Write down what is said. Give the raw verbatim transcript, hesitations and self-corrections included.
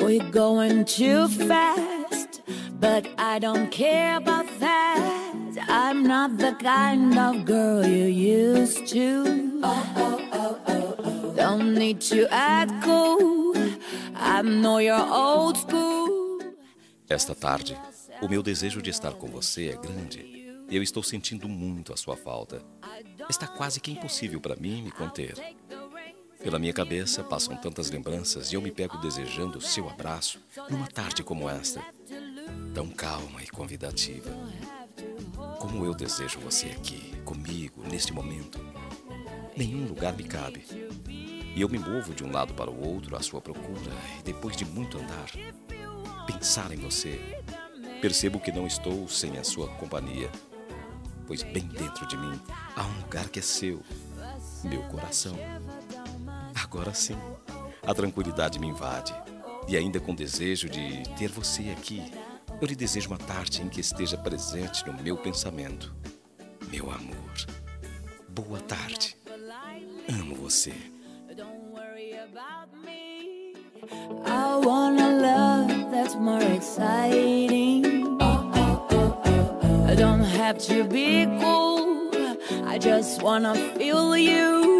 We're going too fast, but I don't care about that. I'm not the kind of girl you used to. Oh, oh, oh, oh, oh. Don't need to act cool. I know you're old school. Esta tarde, o meu desejo de estar com você é grande. Eu estou sentindo muito a sua falta. Está quase que impossível para mim me conter. Pela minha cabeça passam tantas lembranças e eu me pego desejando seu abraço numa tarde como esta, tão calma e convidativa. Como eu desejo você aqui, comigo, neste momento. Nenhum lugar me cabe. E eu me movo de um lado para o outro à sua procura e depois de muito andar, pensar em você, percebo que não estou sem a sua companhia. Pois bem dentro de mim há um lugar que é seu, meu coração. Agora sim, a tranquilidade me invade. E ainda com desejo de ter você aqui, eu lhe desejo uma tarde em que esteja presente no meu pensamento. Meu amor, boa tarde. Amo você. I want a love that's more exciting. I don't have to be cool, I just wanna feel you.